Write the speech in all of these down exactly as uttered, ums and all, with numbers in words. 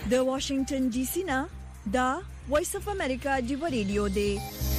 د واشنگټن ډي سي نه دا وایس اف امریکا دی ریډیو دی.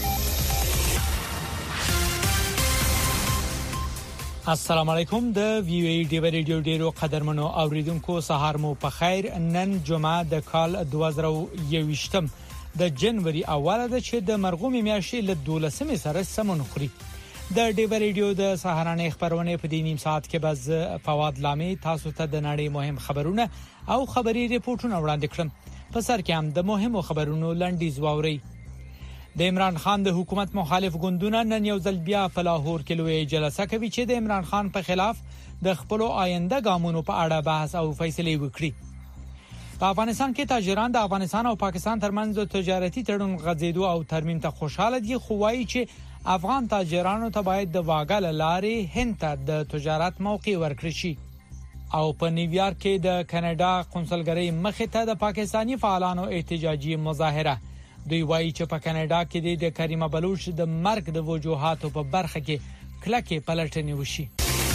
السلام علیکم. د وی او ای دی ریډیو ډیرو قدرمنو اوریدونکو سهار مو په خیر. نن جمعه د کال دوه زره یوویشتم د جنوري اوله ده چې د مرغومي میاشتې له دولسمې سره سمون خوري. د ډیو ریډیو د سهارانه خبرونه په دې نیم ساعت کې باز فواد لامي تاسو ته د نړۍ مهم خبرونه او خبري ریپورتونه وړاندې کړم. په سر کې هم د مهمو خبرونو لنډیز واوري. د عمران خان د حکومت مخالف ګوندونه نن یو ځل بیا په لاهور کې لوی جلسه کوي چې د عمران خان په خلاف د خپل آینده ګامونو په اړه بحث او فیصله وکړي. په افغانستان کې تاجران د افغانستان او پاکستان ترمنځ د تجارتي تړون غځېدو او ترمیم ته خوشاله دي، خو وايي چې افغان تاجرانو ته باید د واګل لارې هند ته د تجارت موقع ورکړي شي. او په نیویارک کې د کاناډا قونسلګرۍ مخې ته د پاکستانی فعالانو احتجاجي مظاهره. دوی وايي چې په کاناډا کې د کریمه بلوچ د مرګ د وجوهاتو په برخه کې کلکه پلټنې وشي.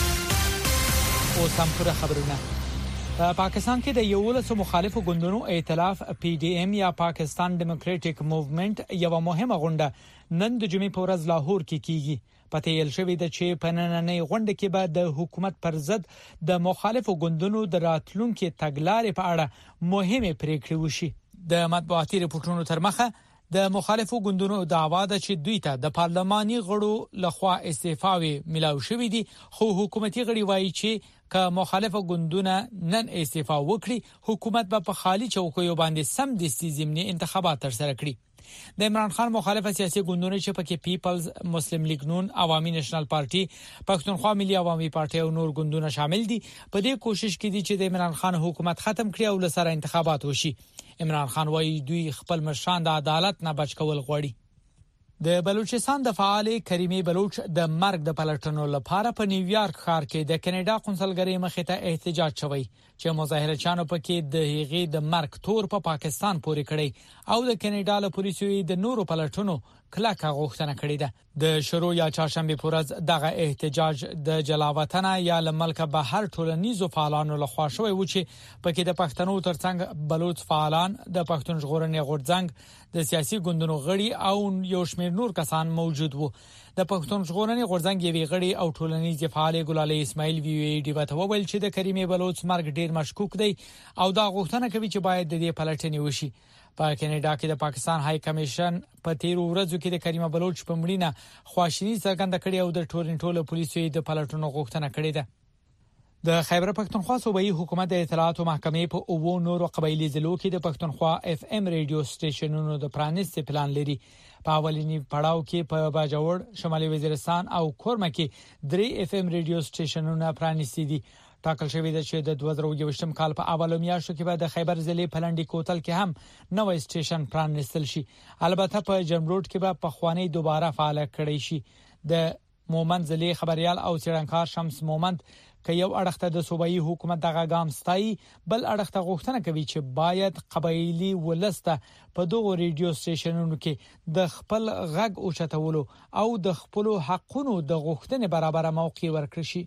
او سم پوره خبرونه. په پاکستان کې د یولسو مخالفو ګوندونو ائتلاف پی ډی ایم یا پاکستان ډیموکراټک موومېنټ یو مهمه غونډه نن د جمعې په ورځ لاهور کې کیږي. پته یې شوې ده چې په نننۍ غونډه کې به د حکومت پر ضد د مخالفو ګوندونو د راتلونکو تګلارې په اړه مهمه پریکړې وشي. د مطبوعاتي ریپورتونو تر مخه د مخالفو ګوندونو دعوا ده چې دوی ته د پارلماني غړو لخوا استعفاوي ملاوي شوې دي، خو حکومتي غړي وایي چې که مخالفو ګوندونه نن استعفا وکړي حکومت به په خالي چوکیو باندې سم د ضمني انتخابات ترسره کړي. د عمران خان مخالفه سیاسي ګوندونه چې پکې پیپلز مسلم لیگ نون، عوامي نېشنل پارټي، پښتونخوا ملي عوامي پارټي او نور ګوندونه شامل دي، په دې کوشش کې دي چې د عمران خان حکومت ختم کړي او لسره انتخابات وشي. عمران خان وايي دوی خپل مشران د عدالت نه بچ کول غواړي. د بلوچستان د فعال کریمه بلوچ د مرګ د پلټنو لپاره په نیویارک ښار کې د کاناډا قونسلګرۍ مخې ته احتجاج شوی چې مظاهرچیانو پکې د هغې د مرګ تور په پا پاکستان پورې کړی او د کاناډا له پولیسو د نورو پلټنو کلکه غوښتنه کړې ده. د شروع یا چهارشنبه پورز دغه احتجاج د جلاوطن یا لملک بهر ټولنیزو فعالانو لخوا شوی و چې پکې د پښتنو ترڅنګ بلوچ فعالان، د پښتون ژغورنې غورځنګ، د سیاسي ګوندونو غړي او یو شمېر نور کسان موجود وو. د پښتون ژغورنې غورځنګ یوې غړي او ټولنیز فعال ګلالي اسماعیل وی وی ډی وته وویل چې د کریمه بلوچ مرګ ډیر مشکوک دی او دا غوښتنه کوي چې باید د دې پلټنې وشي. په کاناډا کې د پاکستان های کمیشن په تیر ورځو کې د کریمه بلوچ په مړینه خواشینی څرګنده کړې او د ټورنټو له پولیسو د پلټنو غوښتنه کړې ده. د خیبر پښتونخوا صوبایي حکومت د اطلاعاتو محکمې په اوو نورو قبایلی ضلعو کې د پښتونخوا اف ام ریډیو سټیشنونو د پرانیستي پلان لري. په اولنی پړاو کې په باجوړ، شمالي وزیرستان او کورمه کې درې اف ام ریډیو سټیشنونه پرانیستي دي. ټاکل شوی دی چې د دوه زره یوویشتم کال په اولو میاشتو کې به د خیبر ضلع پلنډي کوتل کې هم نوې سټیشن پرانیستل شي. البته په جمروډ کې به په خواني دوباره فعال کړي شي. د مومند ضلع خبريال او څېړنکار شمس مومند که یو اړخته د صوبایي حکومت دغه ګام ستایي، بل اړخته غوښتنه کوي چې باید قبایلی ولسته په دغه ریډیو سټیشنونو کې د خپل غږ اوچتولو او د خپل حقونو د غوښتنې برابر موقع ورکړي شي.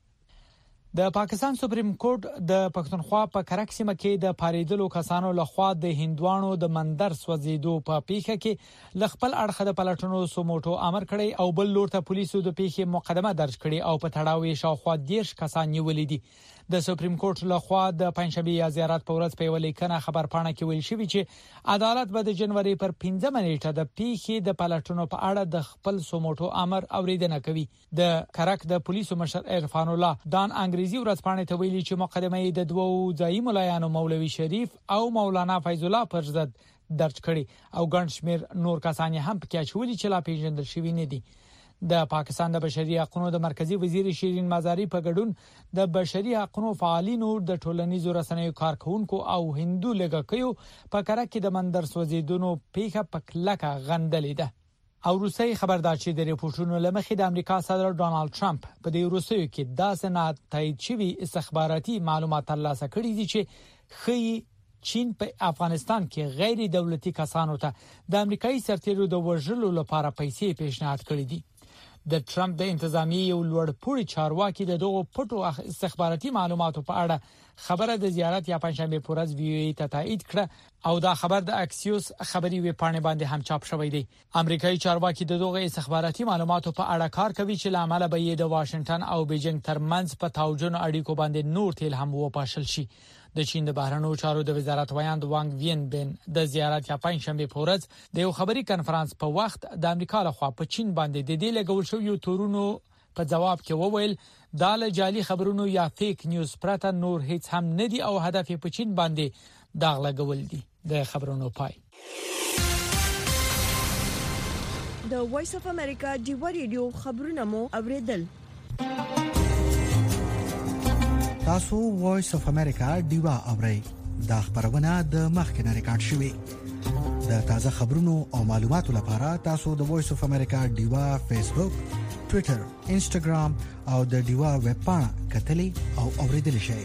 د پاکستان سپریم کورټ د پښتونخوا په کرک سیمه کې د پاریدلو کسانو لخوا د هندوانو د مندر سوځیدو په پیښه کې لخپل اړخ د پلټنو سموټو امر کړی او بل لور ته پولیسو د پیښې مقدمه درج کړي او په تړاو یې شاوخوا دیرش کسان نیولې دي. د سپریم کورټ لخوا د پنځشنبه یا زیارت په ورځ په ولیکنه خبرپاڼه کې ویل شوی چې عدالت به د جنوري پر پنځمه نیټه د پیښې د پلټنو په اړه د خپل سموټو امر اوریدنه کوي. د کرک د پولیسو مشر عرفان الله دان انګریزي ورځپاڼې ته ویلي چې مقدمه یې د دوو ځایي ملایانو مولوي شریف او مولانا فیض الله پر ضد درج کړي او ګڼ شمېر نور کسان هم پکې اچولي چې لا پیژندل شوي نه دي. د پاکستان د بشري حقوقو د مرکزی وزیر شیرین مزاری په ګډون د بشري حقوقو فعالینو د ټولنیزو رسنیو کارکونکو او هندو لګکیو په کرک کې د مندر سوځیدونو پیښه پکلکه غندلې ده. او روسي خبردار چې د ریپورتونو لمخې د امریکا صدر ډونالد ټرمپ په دې روسیو کې داسې نه تایید شوی استخباراتي معلومات ترلاسه کړي دي چې خي چین په افغانستان کې غیر دولتي کسانو ته د امریکایي سرتیرو د وژلو لپاره پیسې پیشنهاد کړې دي. د ټرمپ د انتظامی یو لوړپوړي چارواکي د دغو پټو استخباراتي معلوماتو په اړه خبره د زیارت یا پنځشنبه په ورځ وی ای ته تایید کړه او دا خبر د اکسیوس خبري وی پاڼې باندې هم چاپ شوی دی. امریکایي چارواکي د دغو استخباراتي معلوماتو په اړه کار کوي چې لامل به یې د واشنگټن او بیجینګ ترمنځ په تاوجن اړیکو باندې نور تل هم وپاشل شي. د چین د بهرنیو چارو د وزارت ویاند وانګ وین بن د زیارت یا پنځشنبه په ورځ د یو خبري کانفرنس په وخت د امریکا لخوا په چین باندې د دې لګول شو یو تورونو په جواب کې وویل دا له جعلي خبرونو یا فیک نیوز پرته نور هیڅ هم نه دي او هدف په چین باندې داغ لګول دي. د خبرونو پای د وایس اف امریکا دیوا ریډیو خبرونه مو اوریدل. تاسو وایس اف امریکا دیوا اورئ. دا خبرونه د مخکنه ریکارډ شوې. د تازه خبرونو او معلوماتو لپاره تاسو د وایس اف امریکا دیوا فیسبوک، ټوئیټر، انسټاګرام او د دیوا ویب پاڼه کتلې او اوریدل شئ.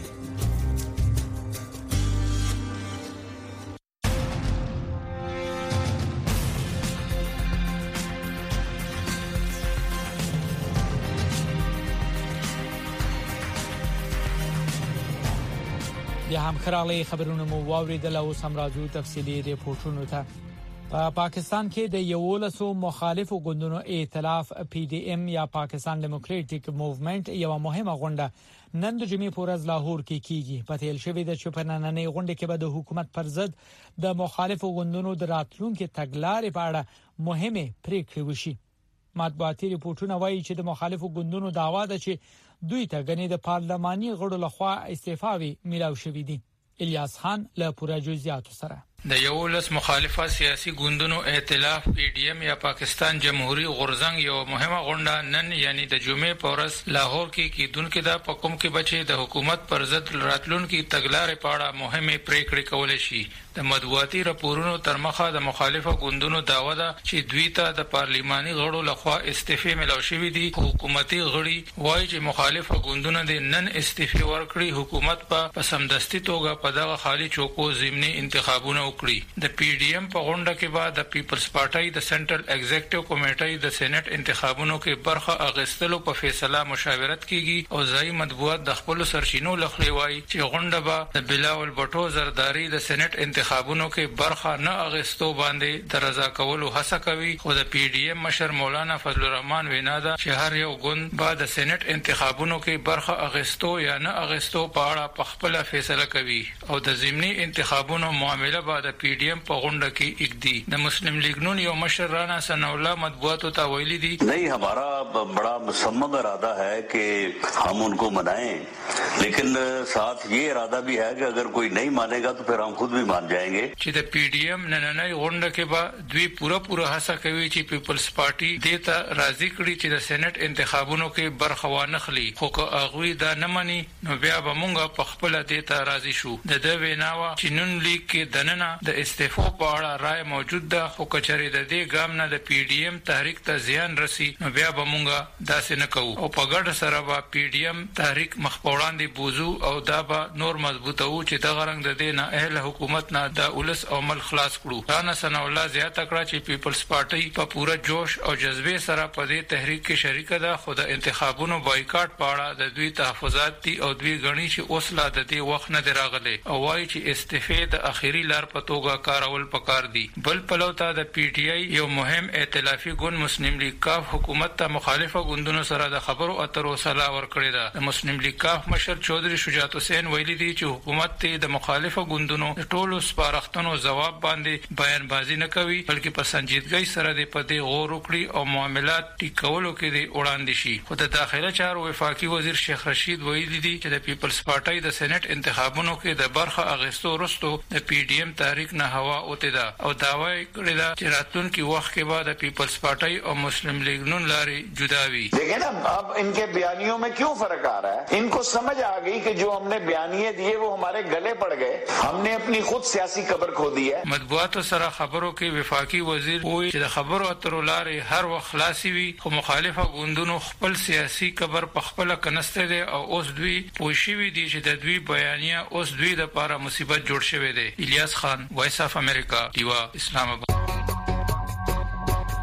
د هم خراله خبرونه مو واوریدل او سم راځو تفصيلي ریپورتونو ته. په پاکستان کې د یولسو مخالفو ګوندونو ائتلاف پی ډی ایم یا پاکستان ډیموکراټیک موومېنټ یو مهمه غونډه نن د جمعې په ورځ لاهور کې کیږي. په تل شوې د چپنانې غونډه کې به د حکومت پر ضد د مخالفو ګوندونو د راتلونکو تګلارې په اړه مهمه پریکړې وشي. مطبوعاتي ریپورتونه وایي چې د مخالفو ګوندونو دعوا ده چې دوی ته غني د پارلماني غړو لخوا استعفاوي ملاو شوې دي. الیاس خان له پوره جزئیاتو سره. د یولس مخالفه سیاسي ګوندونو ائتلاف پی ډی ایم یا پاکستان جمهوریت غورزنګ یو مهمه غونډه نن یعنی د جمعې په ورځ لاهور کې کیدونکو د حکومت کې بچي د حکومت پر ضد راتلونکو تګلارې په اړه مهمه پریکړې کول شي. د مطبوعاتي راپورونو تر مخه د مخالفه ګوندونو داوا ده چې دوی ته د پارلماني غړو لخوا استعفا ملو شوې دي. حکومتي غړي وایي چې مخالفه ګوندونو د نن استعفا ورکړي حکومت په سمدستي توګه په دغه خالي چوکو ضمني انتخابونه د پی ډی ایم په غونډه کې بعد د پیپلز پارټي د سنټرل ایگزیکټیو کمیټې د سېنات انتخابونو کې برخه اغستلو په فیصله مشاورت کیږي او ځای مطبوعات د خپل سرچینو لخوا وایي چې غونډه به د بلاول بټو زرداری د سېنات انتخابونو کې برخه نه اغستو باندې د رضا کولو هڅه کوي. خو د پی ډی ایم مشر مولانا فضل الرحمن وینا ده چې هر یو ګوند بعد د سېنات انتخابونو کې برخه اغستو یا نه اغستو په اړه په خپل فیصله کوي او د ضمني انتخابونو معاملې بعد پی ڈی ایم په غونډه کې اقدی د مسلم لیگ نون یو مشر رانا ثنا الله مطبوعات ته ویلي دي नहीं हमारा बड़ा मुसम्मम इरादा है कि हम उनको मनाएं, लेकिन साथ ये इरादा भी है कि अगर कोई नहीं मानेगा तो फिर हम खुद भी मान जाएंगे. چې د پی ډی ایم نننۍ غونډه کې به دوی پوره پوره هڅه کوي چې پیپلز پارټي دیتا راضي کړي چې د سېنات انتخابونو کې برخه وانخلي. خو که هغه دا نه مانی نو بیا به مونږ په خپل دیتا راضي شو. د د ویناوا چې نن لیگ کې دننه د استعفا په اړه رائے موجود ده، خو کچري د دې ګام نه د پی ډی ایم تحریک ته زیان رسی نو بیا به مونږه داسې نه کوو او په ګډ سره به پی ډی ایم تحریک مخ په وړاندې بوزو او دا به نور مضبوطه و چې د غرنګ د دې نه اهل حکومت نه د اولس او مل خلاص کړو. رانا ثنا الله زیاته کړه چې پیپلز پارټي په پوره جوش او جذبه سره په دې تحریک کې شریک ده، خو د انتخابونو بایکاټ په اړه د دوی تحفظات دي او دوی غني چې اوس لا د دې وخت نه دراغله او وايي چې استعفا د اخیری لار په توګه کارول پکار دي. بل پلوتا د پی ټی آی یو مهم ائتلافي ګوند مسلم لیگ کاف حکومت ته مخالفه ګوندونو سره د خبرو اترو صلاح ورکړی ده. د مسلم لیگ کاف مشر چودري شجاعت حسین ویلي دي چې حکومت ته د مخالفه ګوندونو ټولو سپارښتنو جواب باندې بیان بازی نه کوي، بلکې په سنجیدګۍ سره د پدې غور وکړي او معاملات ټیکولو کې د وړاندې شي. خو د داخله چارو وفاقي وزیر شیخ رشید ویلي دي چې د پیپلز پارټي د سېنات انتخابونو کې د برخه اغستو وروسته د پی ډی ایم تحریک نه هوا اوته ده او داوای کړی ده چې راتلونکي وخت کې بعد پیپلز پارټي او مسلم لیگ نون لاري جدا وي. لیکن اب ان کے بیانیوں میں کیوں فرق آ رہا ہے؟ ان کو سمجھ آ گئی کہ جو ہم نے بیانیے دیے وہ ہمارے گلے پڑ گئے، ہم نے اپنی خود سیاسی قبر کھو دی ہے. مطبوعات سره خبرو کې وفاقي وزیر وایي چې د خبرو اترو لارې هر وخت خلاصي وي، خو مخالفه ګوندونو خپل سیاسي قبر په خپل کنسته دي او اوس دوی پوښیوي دي چې د دوی بیانیه اوس دوی د لپاره مصیبت جوړ شوی دی. الیاس خان، وایس اف امریکا، دیوا، اسلام آباد.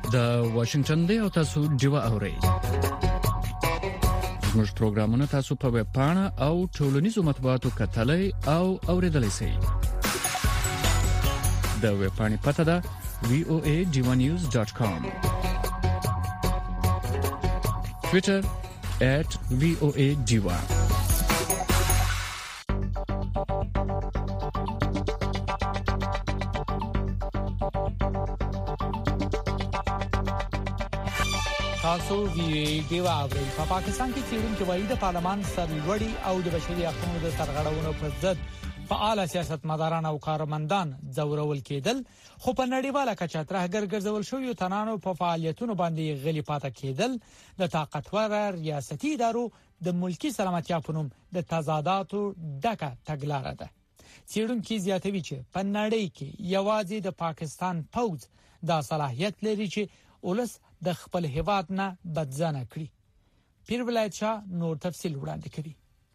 د واشنگټن دی او تاسو جوا اورئ. زموږ پروګرامونه تاسو په ویب پاڼه او ټولنیزو مطبوعاتو کتلای او اوریدلای شئ. د ویب پاڼې پته ده وی او ای ډیوا نیوز ډاټ کام. Twitter at وی او ای ډیوا. تاسو وی ډیوا اورئ. په پاکستان کې چیرونکو وایي د پارلمان سرلوړي او د بشري حقوقو د سرغړونو پر ضد فعال سیاستمداران او کارمندان ځورول کېدل، خو په نړیواله کچه ترهګر ګرځول شوی تنانو په فعالیتونو باندې غلي پاتې کېدل د طاقتور ریاستي ادارو د ملکی سلامتیا په نوم د تضاداتو ډکه تګلاره ده. چیرونکو زیاتوي چې په نړۍ کې یوازې د پاکستان پوځ دا صلاحیت لري چې ولس د خپل هیواد نه بدزنه کړي. پیر ولایت شاه نور تفصیل وړاندې کوي.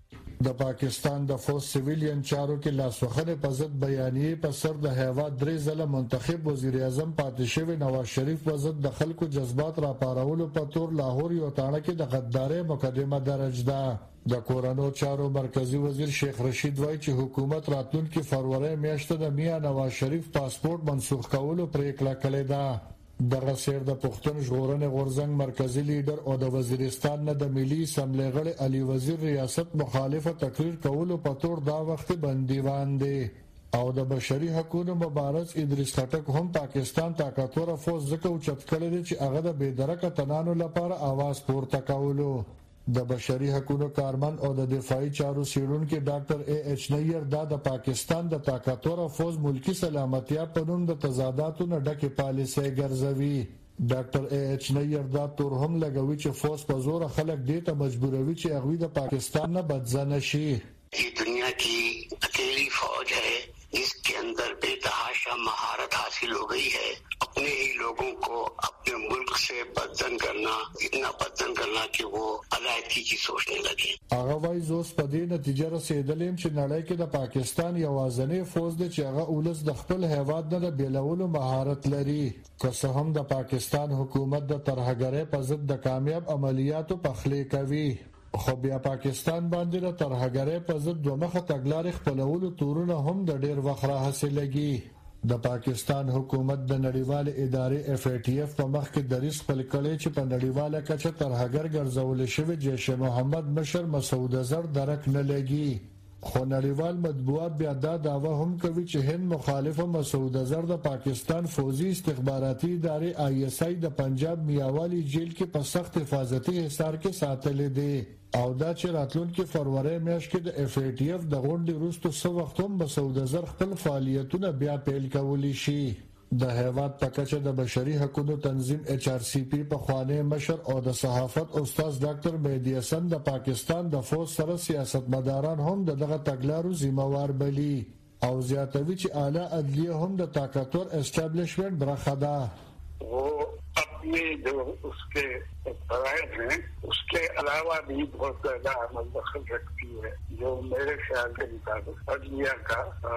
د پاکستان د فوج سیویلین چارو کې لاسوخنه په ضد بیانیه په سر د هیواد درې ځله منتخب وزیر اعظم پاتې شوی نواز شریف په ضد د خلکو جذبات را پارولو په تور لاهور یو تاړه کې د غدارۍ مقدمه درج ده. د کورونو چارو مرکزی وزیر شیخ رشید وایي چې حکومت راتلونکي فروری میاشت د میاں نواز شریف پاسپورت منسوخ کولو پریکړه کړې ده. دغه سیر د پښتون ژغورنې غورځنګ مرکزی لیډر او د وزیرستان نه د ملي اسمبلی غړي علي وزیر ریاست مخالفه تقریر کولو په تور دا وخت بندیوان دي او د بشري حقوقو مبارز ادریس خټک هم پاکستان طاقتور فوج زکه او چت کړی چې هغه د بېدرکه تنانو لپاره आवाज پورته کولو. د بشري حقوقو کارمن او د دفاعي چارو سیړونکو ډاکټر ای ایچ نیر دا د پاکستان د طاقتور فوج ملکی سلامتیا په نوم د تضاداتو نه ډکه پالیسي ګرځوي. ډاکټر ای ایچ نیر دا تور هم لګوي چې فوج په زور خلک دې ته مجبوروي چې هغه د پاکستان نه بدزنه شي. یہ دنیا کی اکیلی فوج ہے جس کے اندر بے تحاشا مہارت حاصل ہو گئی ہے اپنے ہی لوگوں کو اپنے ملک سے بدزن کرنا، اتنا بدزن کرنا کہ وہ علیحدگی کی سوچنے لگے. هغه وايي زوس په دې نتیجه رسیدلیم چې نړۍ کې د پاکستان یوازینی فوج دی چې هغه اولس د خپل هیواد نه د بیلولو مهارت لري. که څه هم د پاکستان حکومت د ترهګرۍ په ضد د کامیاب عملیاتو پخلی کوي، خو بیا پاکستان باندې د ترهګرۍ په ضد دوه مخه تګلارې خپلولو تورونه هم د ډیر وخت راحاصلېږي. د پاکستان حکومت د نړیوالې ادارې اف ای ټی اف په مخ کې دریس خپل کړي چې په نړیواله کچه ترهګر ګرځول شوی جیش محمد مشر مسعود اظهر درک نه لګي. خو نړیوال مطبوعات بیا دا دعوه هم کوي چې هند مخالفه مسعود اظهر د پاکستان فوزي استخباراتي ادارې آی ایس آی د پنجاب میاوالی جیل کې په سخت حفاظتي حصار کې ساتلې دي او دا چې راتلونکي فروری میاشت کې د اف ای ټی اف د غونډې وروسته څو وخت هم مسعود اظهر خپل فعالیتونه بیا پیل کولی شي. د هیواد په کچه د بشري حقوقو تنظیم ایچ آر سی پی په خوانې مشر او د صحافت استاد ډاکټر مهدی حسن د پاکستان د فوج سره سیاستمداران هم دغه تګلارو ذمہوار بلی او زیاتوي چې اعلی عدلیه هم د طاقتور اسټابلیشمنت برخه ده. وہ اپنے جو اس کے فرائض ہیں اس کے علاوہ بھی بہت زیادہ عمل دخل رکھتی ہے جو میرے خیال کے مطابق عدلیہ کا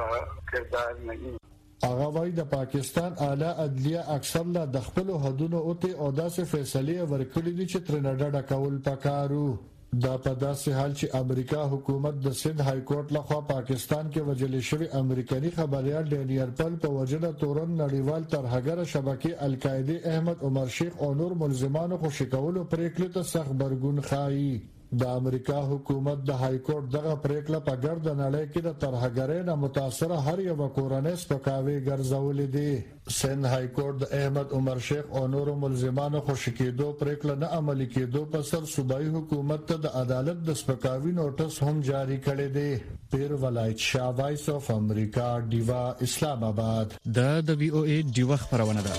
کردار نہیں. هغه وايي د پاکستان اعلی عدلیه اکثر لا د خپل حدودو اوته او داسې فیصله ورکړي دي چې تر نډه کول پکارو. دا په داسې حال چې امریکا حکومت د سند های کورټ لخوا پاکستان کې وجل شوی امریکایي خبريال ډینیل پل په وجنه تورن نړیوال ترهګر شبکې القاعده احمد عمر شیخ او نور ملزمانو خوشی کولو پریکړه ته سخت برګون خایي. د امریکا حکومت د های کورټ دغه پریکړه په ګرد نړۍ کې د ترهګرۍ نه متاثره هر یو کورنۍ سپکاوي ګرځولې دي. سند های کورټ د احمد عمر شیخ او نور ملزمانو خوشی کېدو پریکړه نه عملي کېدو په سر صوبایي حکومت ته د عدالت د سپکاوي نوټس هم جاری کړی دی. پیر ولایت شاه وایس اف امریکا دیوا اسلام آباد. د د وی او ای دیوا خبرونه ده.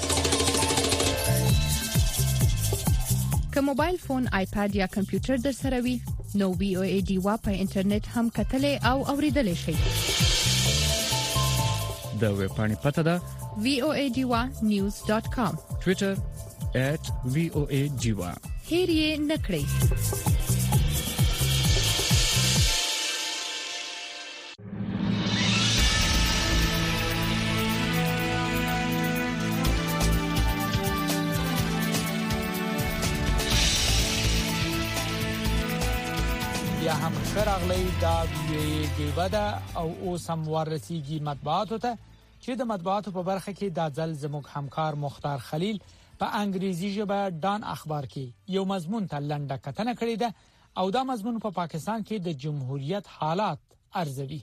که موبایل فون، آیپاد یا کمپیوټر در سره وي نو وی او ای دیوا په انټرنیټ هم کتلې او اوریدلې شي. د ویب پاڼې پته ده وی او ای دیوا نیوز ډاټ کام. ټوئیټر ایٹ وی او ای دیوا. هیر یې نکړئ. بیا هم شرغلی دا وی دیوه ده او اوس هم ورسیږي مطبوعاتو ته چې د مطبوعاتو په برخه کې دا ځل زموږ همکار مختار خلیل په انګریزي ژبه ډان اخبار کې یو مضمون ته لنډه کتنه کړې ده او دا مضمون په پا پاکستان کې د جمهوریت حالات ارزوي.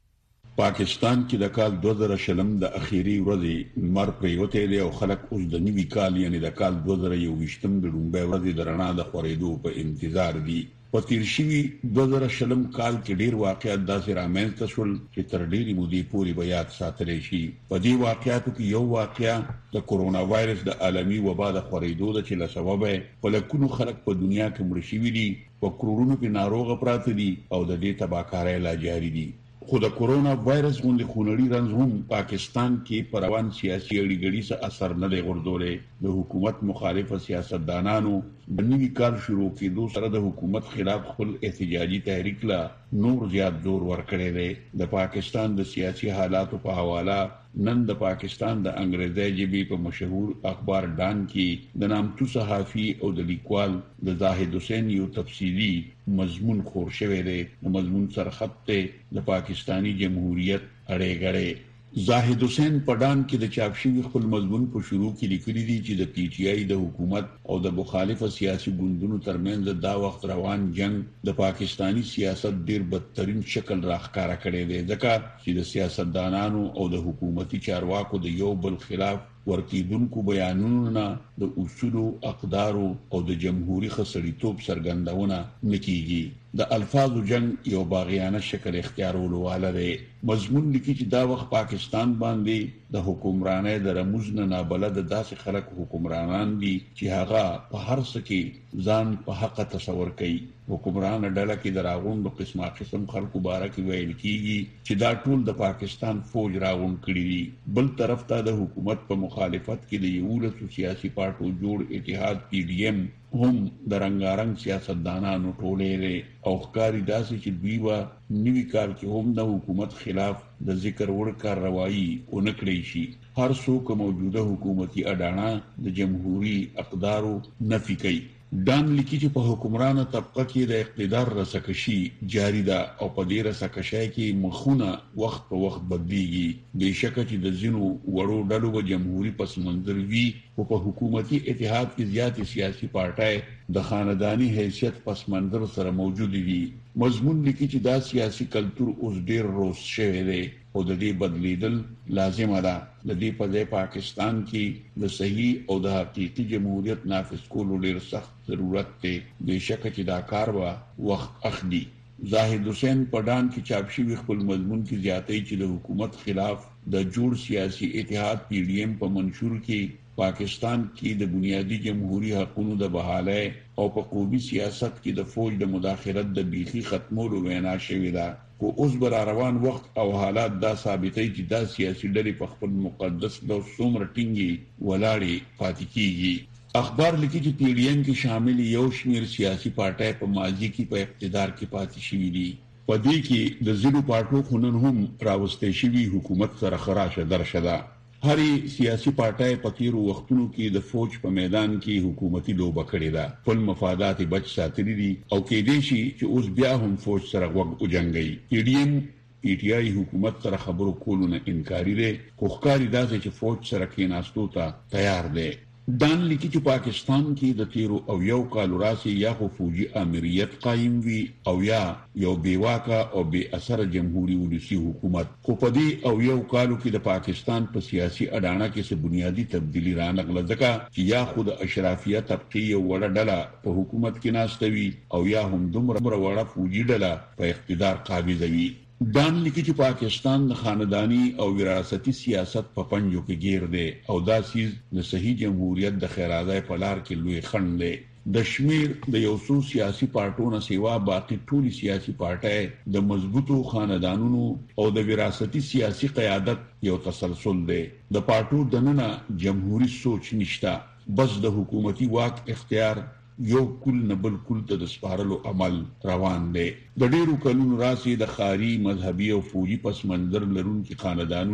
پاکستان کې د کال دوه زره شلم د اخیری ورځې مر پریوته دی او خلک اوس د نوي کال یعنی د کال دوه زره یوویشتم د لومبۍ ورځې د رڼا د خورېدو په انتظار دي. په تیر شوي دوه زره شلم کال کې ډیر واقعیت داسې رامنځته شول چې تر ډیرې مودې پورې به یاد ساتلی شي. په دې واقعیاتو کې یو واقعیا د کورونا وایرس د عالمي وبا د خورېدو د چې له سببه په لکونو خلک په دنیا کې مړه شوي دي، په کرورونو کې ناروغه پراته دي او د دې تباهکارۍ لا جاري دي. خو د کورونا وایرس غوندې خونړي رنځ هم پاکستان کې پر روان سیاسي اړیګړي څه اثر نه دی غورځولی. د حکومت مخالفه سیاستدانانو د نوي کال شروع کېدو سره د حکومت خلاف خپل احتجاجي تحریک لا نور زیات زور ورکړی دی. د پاکستان د سیاسي حالاتو په حواله نن د پاکستان د انګریزي ژبې په مشهور اخبار ډان کې د نامتو صحافي او د لیکوال د زاهد حسین یو تفصیلی مضمون خور شوی دی. د مضمون سرخط ته د پاکستانی جمهوریت اړېګړې. زاهد حسین پډان کې د چاپ شوی خپل مضمون په شروع کې لیکلي دي چې د پی ټی آی د حکومت او د مخالفه سیاسي ګوندونو ترمنځ دا وخت روان جنگ د پاکستانی سیاست ډیر بدترین شکل راښکاره کړی دی، ځکه چې د سیاستدانانو او د حکومتي چارواکو د یو بل خلاف ورکیدونکو بیانونو نه د اصولو، اقدارو او د جمهوریت خسړیتوب څرګندونه نکېږي. د الفاظو جنگ یو باغیانه شکل اختیارولو واله دی. مضمون لیکي چې دا وخت پاکستان باندې د حکمرانۍ د رموز نه نابلد داسې خلک حکمرانان دي چې هغه په هر څه کې ځان په حق تصور کوي. حکمران ډله کې د راغونډو قسمه قسم خلکو باره کې ویل کیږي چې دا ټول د پاکستان فوج راغونډ کړي دي. بل طرف ته د حکومت په مخالفت کې د یولسو سیاسي پارټو جوړ اتحاد پی ډی ایم هم د رنگارنګ سیاستدانانو ټولې او ښکاري داسې چې دوی به نوي کال کې هم د حکومت خلاف د ذکر وړ کارروایي ونه کړی شي. هر څوک موجوده حکومتي اډانه د جمهوریت اقدارو نفي کوي. ډان لیکي چې په حکمرانه طبقه کې د اقتدار رسکشي جاری ده او په دې رسکشۍ کې مخونه وخت په وخت بدلیږي. بېشکه چې د ځینو وړو ډلو به جمهوریت پس منظر وي او په حکومتي اتحاد کې زیاتې سیاسي پارټۍ د خاندانی حیثیت پس منظر سره موجود دي. مضمون لیکي چې دا سیاسي کلتور اوس ډیر روز شوی دی او د دې بدلیدل لازمه ده. د دې په ځای پاکستان کې د صحیح او د حقیقي جمهوریت نافذ کولو ډیر سخت ضرورت دی. بېشکه چې دا کار به وخت اخلي. زاهد حسین پډان کې چاپ شوی خپل مضمون کې زیاتې چې د حکومت خلاف د جوړ سیاسي اتحاد پی ډی ایم په منشور کې پاکستان کې د بنیادی جمهوریت حقوقو د بحالۍ او په قومي سیاست کې د فوج د مداخلت د بیخي ختمولو وینا شوې ده. خو اوس بر روان وخت او حالات دا ثابتوي چې دا سیاسي ډلې په خپل مقدس ډول څومره ټینګي ولاړې پاتې کیږي. اخبار لیکي چې پی ډی ایم کې شامل یو شمیر سیاسي پارټۍ په ماضي کې په اقتدار کې پاتې شوي دي. په دې کې د ځینو پارټو خونن هم راوستې شوي حکومت سره خراشه درشه ده. هرې سیاسي پارټۍ په تیرو وختونو کې د فوج په میدان کې حکومتي لوبه کړې ده، خپل مفادات بچ ساتلي دي او کېدای شي چې اوس بیا هم فوج سره غوږ وجنګي. پی ډی ایم پی ټی آی حکومت سره خبرو کولو نه انکاري دی، خو ښکاري داسې چې فوج سره کېناستو ته تیار دی. ډان لیکي چې پاکستان کې د تیرو او یو کال راسي یا خو فوجي امریت قائم وي او یا یو بیواکه او بې اثر جمهوریت ولسی حکومت. خو په دې او یو کالو کې د پاکستان په سیاسي اډانه کې څه بنیادی تبدیلی رانغله، ځکه چې یا خو د اشرافیه طبقه یو وړه ډله په حکومت کې ناستوي او یا هم دومره وړه فوجي ډله په اقتدار قابض وي. ډان لیکي چې پاکستان د خاندانی او وراثتي سیاست په پنجو کې گیر دی او دا سیز د صحیح جمهوریت د خیرازای په لار کې لوی خنډ دی. د شمیر د یو څو سیاسي پارټونو سیوا باقي ټولي سیاسي پارټۍ د مضبوطو خاندانونو او د وراثتي سیاسي قیادت یو تسلسل دی. د پارټو دننه جمهوریت سوچ نشته، بس د حکومتي واک اختیار یو کل نه بل کل ته د سپارلو عمل روان دی. د ډیرو کلونو راسي د خاري مذهبي او فوجي پس منظر لرونکي خاندانونه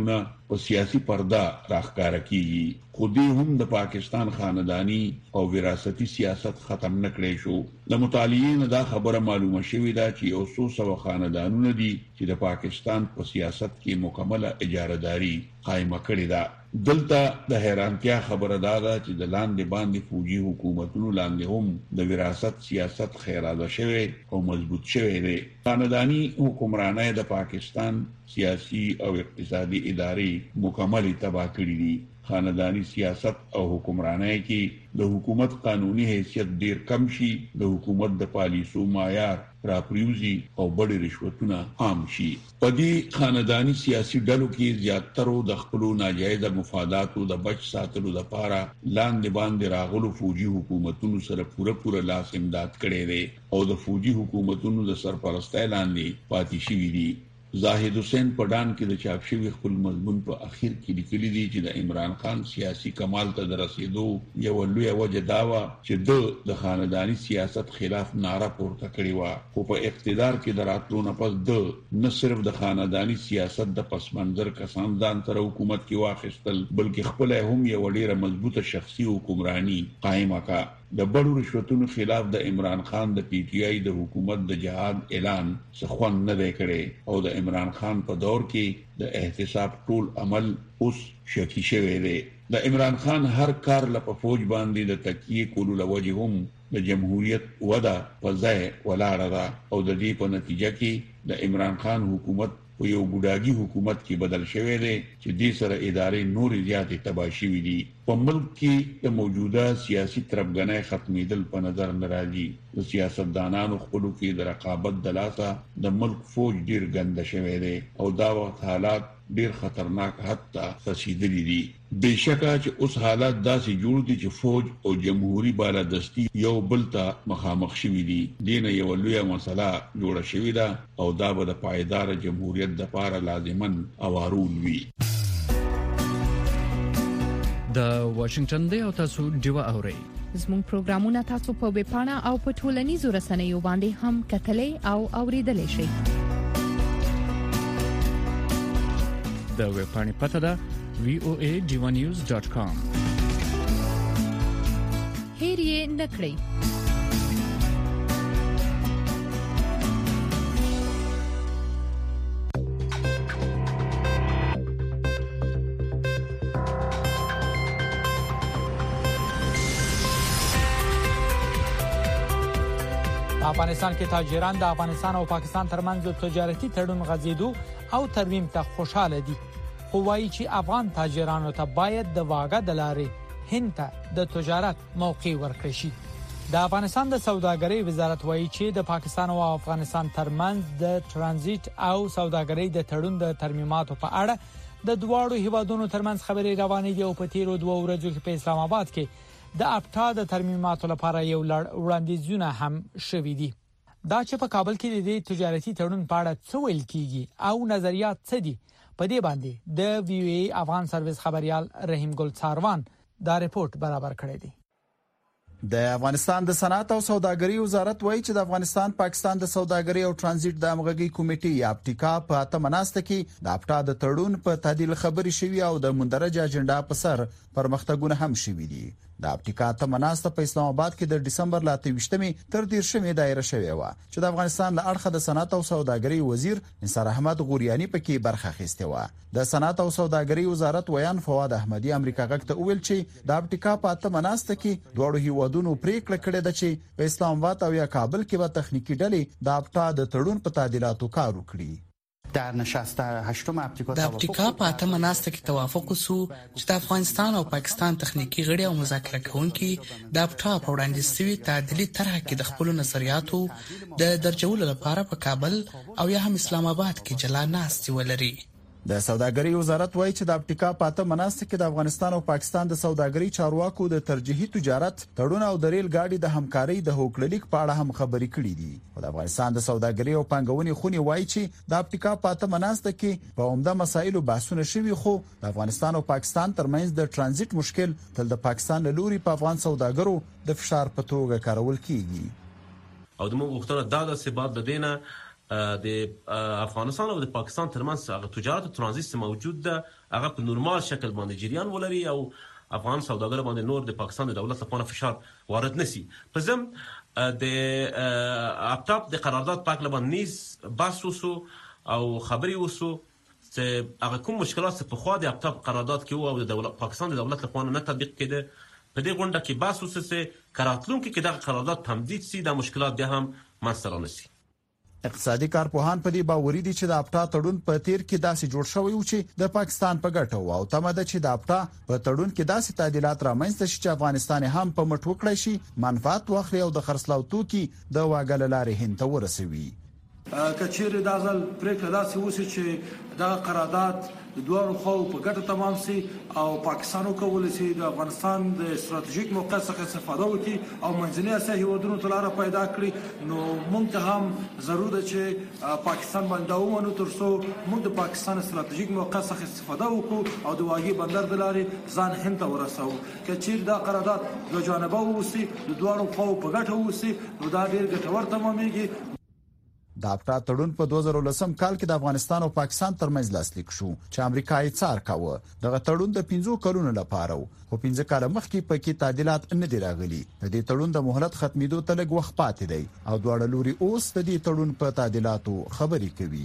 په سیاسي پرده راښکاره کیږي. خو دې هم د پاکستان خاندانی او وراثتي سیاست ختم نکړي شو. د مطالعین دا خبره معلومه شوې ده چې یو څو سو خاندانونه دي چې د پاکستان په سیاست کې مکمله اجارهداري قائمه کړې ده. دلته د حیرانتیا خبره ده چې د لاندې باندې فوجي حکومتونو لاندې هم د وراثت سیاست خیراده شوی او مضبوط شوی دی. خاندانی حکمرانۍ د پاکستان سیاسي او اقتصادي ادارې مکمل تباہ کړې دي. خاندانی سیاست او حکمرانۍ کې د حکومت قانوني حیثیت ډیر کم شي، د حکومت د پالیسو معیار راپریوزي او بڑی رشوتونه عام شي. په دې خاندانی سیاسي ډلو کې زیاترو د خپل ناجایز مفاداتو د بچ ساتلو لپاره لاندې باندې راغلو فوجي حکومتونو سره پوره پوره لاس امداد کړي دي او د فوجي حکومتونو د سرپرستۍ لاندې پاتې شوي دي. زاهد حسین پډان کې د چاپ شوی خپل مضمون په اخر کې لیکلي دي چې د عمران خان سیاسي کمال ته رسیدو یو لوی وجه دا و چې د خاندانی سیاست خلاف ناره پورته کړې و. خو په اقتدار کې د راتلو نه پس د نه صرف د خاندانی سیاست د پس منظر کسان ځان تر حکومت کې واخیستل، بلکې خپل هم یو ډیره مضبوطه شخصي حکمرانی قائمه کړه. د بڑو رشوتونو خلاف د عمران خان د پی ټی آی د حکومت د جهاد اعلان څخه نه دی کړی او د عمران خان په دور کې د احتساب ټول عمل اوس شکی شوی دی. د عمران خان هر کار لپاره فوج باندې د تکیه کولو لوجه هم د جمهوریت ودا په ځای ولاړه ده او د دې په نتیجه کې د عمران خان حکومت په یو ګډاګي حکومت کې بدل شوی دی چې دې سره ادارې نورې زیاتې تباه شوې دي. په ملک کې د موجوده سیاسي تربګنۍ ختمېدل په نظر نه راځي. د سیاستدانانو خپلو کې د رقابت د لاسه د ملک فوج ډیر ګنده شوی دی او دا وخت حالات ډیر خطرناک حد ته رسیدلي دي. بېشکه چې اوس حالات داسې جوړ دي چې فوج او جمهوریت بالادستي یو بل ته مخامخ شوي دي. دینه یو لویه مسله جوړه شوې ده او دا به د پایدار جمهوریت لپاره لازماً اوارول وي. د واشنگټن دی او تاسو ډیوا اورئ. زموږ پروګرامونه تاسو په ویب پاڼه او په ټولنیزو رسنیو باندې هم کتلای او اوریدلای شئ. د ویب پاڼې پته ده وی او ای ډیوا نیوز ډاٹ کام. هیر یې نکړئ. افغانستان کې تاجران د افغانستان او پاکستان ترمنځ تجارتي تړون غځیدو او ترمیم ته خوشاله دي. خو وايي چې افغان تاجرانو ته باید د واګه د لارې هند ته د تجارت موقع ورکړي شي. د افغانستان د سوداګرۍ وزارت وايي چې د پاکستان او افغانستان ترمنځ د ترانزیت او سوداګرۍ د تړون د ترمیماتو په اړه د دواړو هیوادونو ترمنځ خبرې روانې دي او په تیرو دوه ورځو کې په اسلام آباد کې د اپټا د ترمیماتو لپاره یو لړ وړاندیزونه هم شوي دي. دا چې په کابل کې د دې تجارتي تړون په اړه څه ویل کیږي او نظریات څه دي، په دې باندې د وی او ای افغان سرویس خبريال رحیم ګل څاروان دا رپورت برابر کړی دی. د افغانستان د صنعت او سوداګرۍ وزارت وایي چې د افغانستان پاکستان د سوداګرۍ او ترانزیت د همغږي کمیټې یا اپټیکا په اتمناسته کې د اپټا د تړون په تعدیل خبري شوی او د مندرجه اجنډا په سر پرمختګونه هم شوي دي. د اپټیکا اتمناسته په اسلام آباد کې د دسمبر ل اتهشتمې تر دیرشمې دایره شوی و چې د افغانستان له اړخه د صنعت او سوداګرۍ وزیر نثار احمد غوریانی پکې برخه اخیسته و. د صنعت او سوداګرۍ وزارت ویان فواد احمدی امریکا غږ ته ویل چې د اپټیکا په اتمناسته کې دوه هیوادونو پریکړه کړې ده چې په اسلام آباد او یا کابل کې به تخنیکی ډلې د اپټا د تړون په تعدیلاتو کار وکړي. در نشست هشتم اپتیکا د اپتیکا په اتمه ناسته کې توافق وسو چې د افغانستان او پاکستان تخنیکی غړي او مذاکره کوونکي د اپټا په وړاندې سوي تعدیلي طرح کې د خپل نظریاتو د درجولو لپاره په کابل او یا هم اسلام آباد کې جلا ناستي ولري. د سوداګرۍ وزارت وایي چې د اپټیکا په اتمه ناسته کې د افغانستان او پاکستان د سوداګرۍ چارواکو د ترجیحي تجارت تړون او د ریل ګاډي د همکارۍ د هوکړلیک په اړه هم خبرې کړې دي. د افغانستان د سوداګرۍ او پنګونې خونې وایي چې د اپټیکا په اتمه ناسته کې په عمده مسایلو بحثونه شوي، خو د افغانستان او پاکستان ترمنځ د ترانزیت مشکل تل د پاکستان له لوري په افغان سوداګرو د فشار په توګه کارول کیږي. او د موږ وختونه دا د ثبات د دینه د افغانستان او د پاکستان ترمنځ هغه تجارت ترانزیت موجود ده هغه په نورمال شکل باندې جریان ولري او افغان سوداګر باندې نور د پاکستان د دولت لپاره فشار وارد نشي. په ضمن د اپټاپ د قرارداد پاک لبان نیز بحث وسو او خبري وسو چې هغه کوم مشکلات په خوا د اپټاپ قرارداد کې او د دولت پاکستان د دولت لپاره نه تطبیق کړي. په دې غونډه کې بحث وسو چې کاراتلونکو کې د قرارداد تمدید سي د مشکلات بیا هم منځته رانسي. اقتصادي کارپوهان په دې باوري دي چې د اپټا تړون په تیر کې داسې جوړ شوی و چې د پاکستان په ګټه و او تمه ده چې د اپټا په تړون کې داسې تعدیلات رامنځته شي چې افغانستان هم په مټ وکړي شي منفعت واخلي او د خرڅلاو توکي د واګل لارې هند ته ورسوي. کچېر د ځل پریکړه داسې وسی چې دا قرارداد د دوه خو په ګټه تمام سي او پاکستان وکول سي د افغانستان د ستراتیژیک موقعیت څخه استفاده وکړي او منځني اسیا هیوادونو ته لار پیدا کړي. نو موږ هم ضروري ده چې پاکستان باندې ومنو ترڅو موږ د پاکستان ستراتیژیک موقعیت څخه استفاده وکړو او د واګي بندر د لارې ځان هند ته ورسو. کچېر دا قرارداد د جانبه وسی د دوه خو په ګټه وسی نو دا ډیر ګټور تمامېږي. د اپټا تړون په دوه زره لسم کال کې د افغانستان او پاکستان ترمنځ لاسلیک شو چې امریکا یې څار کاوه. دغه تړون د پنځو کلونو لپاره و خو پنځه کال مخکې پکې تعدیلات نه دی راغلي. د دې تړون د مهلت ختمېدو ته لږ وخت پاتې دی او دواړه لوري اوس د دې تړون په تعدیلاتو خبرې کوي.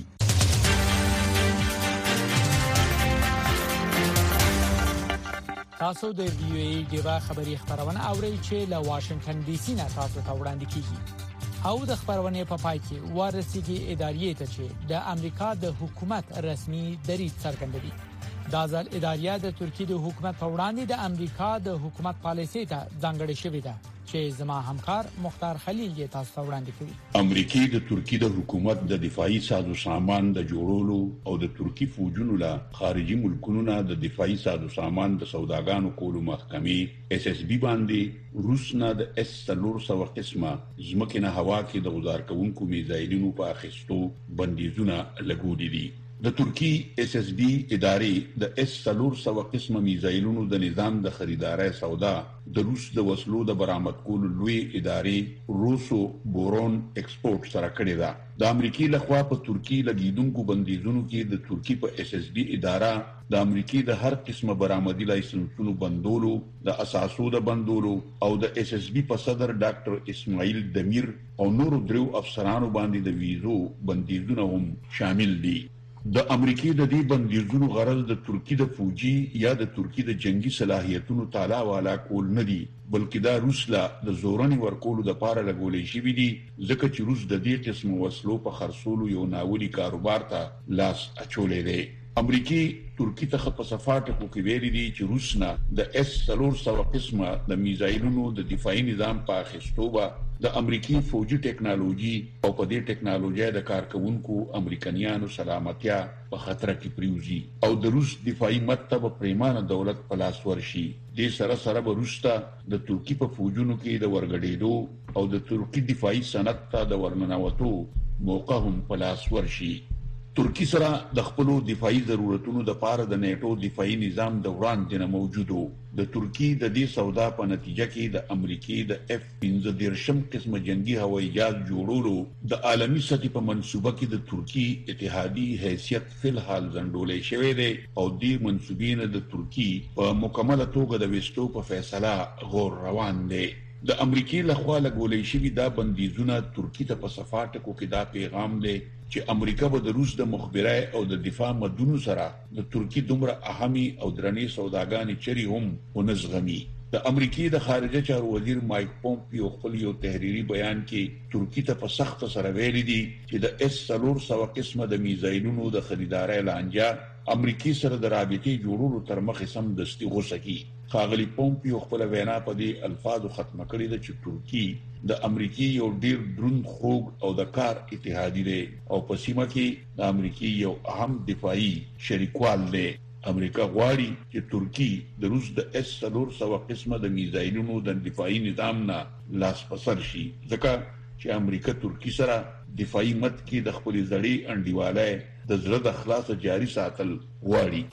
تاسو د وی او ای ډیوا خبری خبرونه اورئ چې له واشنگټن ډي سي نه تاسو ته وړاندې کیږي. او د خبرونه په پای کې ورسېږي ادارې ته چې د امریکا د حکومت رسمي دریځ څرګندوي. دا ځل ادارې د ترکیې د حکومت په وړاندې د امریکا د حکومت پالیسي ته ځانګړې شوې ده چې زما همکار مختار خلیل یې تاسو ته وړاندې کوي. امریکا د ترکیې د حکومت د دفاعي سازو سامان د جوړولو او د ترکی فوجونو لا خارجي ملکونو د دفاعي سازو سامان د سوداګانو کولو محکمې اس اس بي باندې روسنا د اس څلور سوه قسمه ځمکنه هوا کې د گزار کوونکو میزایلونو په اخیستو بندیزونه لګولي دي. د ترکی اس اس بي ادارې د اس څلور سوه قسمه میزایلونو د نظام د خریدارۍ سودا د روس د وسلو د برآمد کولو لوی ادارې روسو بورون ایکسپورټ سره کړې ده. د امریکای لخوا په ترکی لګیدونکو بندیزونو کې د ترکی په اس اس بي اداره د امریکای د هر قسمه برآمدي لایسنسونو بندولو د اساسو د بندولو او د اس اس بي په صدر ډاکټر اسماعیل دمیر او نور درو افسرانو باندې د ویزو بندیزونه هم شامل دي. د امریکای د دې بندیزونو غرض د ترکی د فوجي یا د ترکی د جنگي صلاحیتونو تعالی والا کول نه دي بلکې دا روس لا د زورنی ورکولو د پاره لګولې شي دي ځکه چې روس د دې قسم وسلو په خرڅولو یو ناولي کاروبار ته لاس اچولې دی. امریکای ترکی ته په صفاټو کې ویلي دي چې روس نه د اس څلور سوه قسمه د میزایلونو د دفاعي نظام په اخیستو به د امریکای فوجي ټیکنالوژي او په دې ټیکنالوژي د کارکونکو امریکایانو سلامتیا په خطر کې پریوزي او د روس دفاعي مکتب پریمانه دولت په لاس ورشي. د سره سره به روس ته د ترکی په فوجونو کې د ورګډېدو او د ترکی دفاعي صنعت ته د ورننوتو موقع هم په لاس ورشي. ترکی سره د خپل دفاعي ضرورتونو د پاره د نیټو دفاعي نظام د وړاندې نه موجودو. د ترکی د دې سودا په نتیجه کې د امریکای د اف پنځه دیرشم قسمه جنگي هوایي جهاز جوړولو د عالمي سطح په منصوبه کې د ترکی اتحادي حیثیت فلحال ځنډولې شوې ده او د منصوبین د ترکی په مکمله توګه د وستو په فیصله غور روان دي. د امریکای لخوا لګولې شوی دا بندیزونه ترکی ته په صفاټکو کې دا پیغام دی چې امریکا به د روس د مخبرای او د دفاع مدونو سره د ترکی دومره اهمي او درنې سوداګانې چری هم ونزغمي. د امریکای د خارجه چارو وزیر مایک پومپیو خپل یو تحریری بیان کې ترکی ته په سخت سره ویلي دي چې د اس څلور سوه قسمه د میزایلونو د خریدارۍ لانجه امریکای سره د رابطې جوړولو تر مخې سم دستي غوسه. ښاغلی پومپیو خپل وینا په دې الفاظو ختمه کړې ده چې ترکی د امریکای یو ډیر دروند خوږ او د کار اتحادی دی او په سیمه کې د امریکای یو اهم دفاعي شریکوال دی. امریکا غواړي چې ترکی د روس د اس څلور سوه قسمه د میزایلونو د دفاعي نظام نه لاس پسر شي ځکه چې امریکا ترکی سره دفاعي مت کې د خپل زړې انډیواله د زړه د خلاص جاري ساتل غواړي.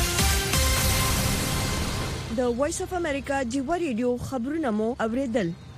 د وایس اف امریکا ډیوا ریډیو خبرونه مو اوریدل.